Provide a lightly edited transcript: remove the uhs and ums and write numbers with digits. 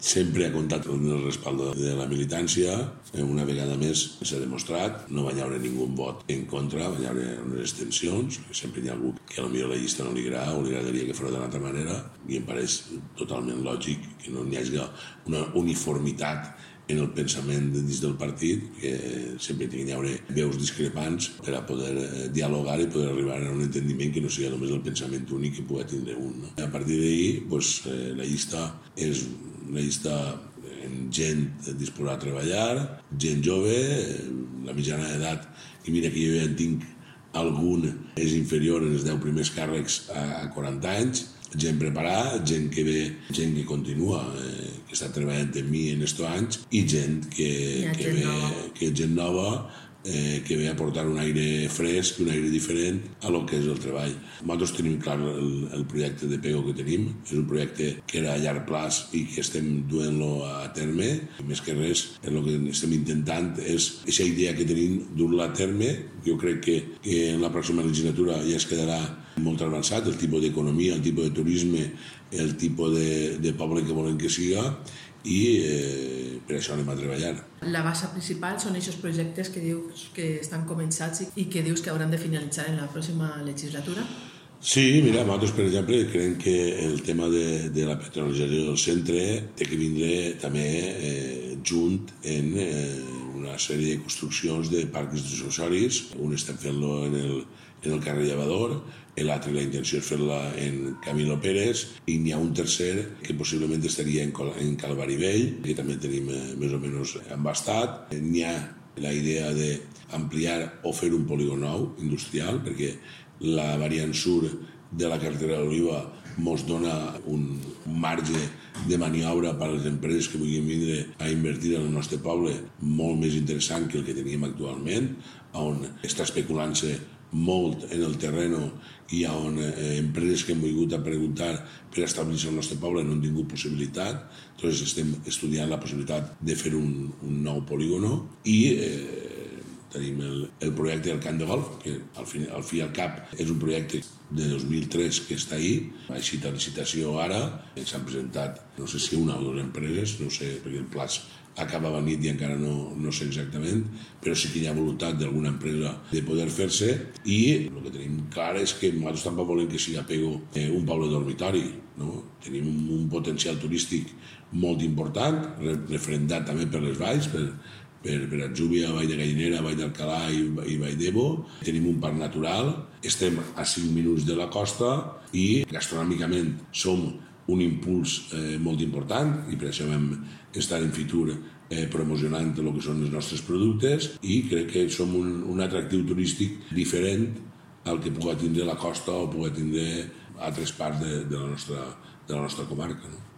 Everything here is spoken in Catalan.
sempre ha comptat amb el respaldo de la militància. Una vegada més s'ha demostrat, no va haver ningú vot en contra, va haver unes extensions, sempre hi ha algú que potser la llista no li agrada o li agradaria que fos d'una altra manera, i em pareix totalment lògic que no hi hagi una uniformitat en el pensament dins del partit, que sempre hi haurà veus discrepants per a poder dialogar i poder arribar a un entendiment que no sigui només el pensament únic que pugui tindre un. A partir d'ahir, la llista és una llista amb gent disposada a treballar, gent jove, la mitjana d'edat, i mira que jo ja en tinc algun, és inferior en els 10 primers càrrecs a 40 anys, gent preparada, gent que ve, gent que continua, que està treballant amb mi en estos anys, i gent que gent nova, que ve a portar un aire fresc, un aire diferent a lo que és el treball. Nosaltres tenim clar el projecte de PEGO que tenim, és un projecte que era a llarg plaç i que estem duent-lo a terme. Més que res, el que estem intentant és aquesta idea que tenim dur-la a terme. Jo crec que en la pròxima legislatura ja es quedarà molt avançat el tipus d'economia, el tipus de turisme, el tipus de poble que volem que siga, i per això anem a treballar. La base principal són aquests projectes que dius que estan començats i que dius que hauran de finalitzar en la pròxima legislatura? Sí, mira, nosaltres, per exemple, creiem que el tema de la petrolització del centre té que vindre també junt en una sèrie de construccions de parcs dissuasoris. Un estem fent-lo en el carrer Llevador, l'altre la intenció és fer-la en Camilo Pérez, i n'hi ha un tercer que possiblement estaria en Calvari Vell, que també tenim més o menys embastat. N'hi ha la idea d'ampliar o fer un polígon nou industrial, perquè la variant sur de la carretera d'Oliva ens dona un marge de maniobra per a les empreses que vulguin vindre a invertir en el nostre poble molt més interessant que el que teníem actualment, on està especulant-se molt en el terreno i on empreses que han volgut a preguntar per establir-se al nostre poble no han tingut possibilitat. Llavors estem estudiant la possibilitat de fer un nou polígono, i tenim el projecte del camp de golf, que al fi i al cap és un projecte de 2003 que està ahí. Ha eixit a licitació ara, s'han presentat no sé si una o dues empreses, no sé, perquè el plaç acabava a nit i encara no sé exactament, però sí que hi ha voluntat d'alguna empresa de poder fer-se, i el que tenim clar és que nosaltres tampoc volem que sigui PEGO un poble dormitori, no? Tenim un potencial turístic molt important, refrendat també per les valls, per Atzúbia, Vall de Gallinera, Vall d'Alcalà i Vall d'Ebo. Tenim un parc natural, estem a 5 minuts de la costa, i gastronòmicament som un impuls molt important, i per això vam estar en Fitur promocionant el que són els nostres productes, i crec que som un atractiu turístic diferent al que pugui tindre la costa o pugui tindre altres parts de la nostra comarca.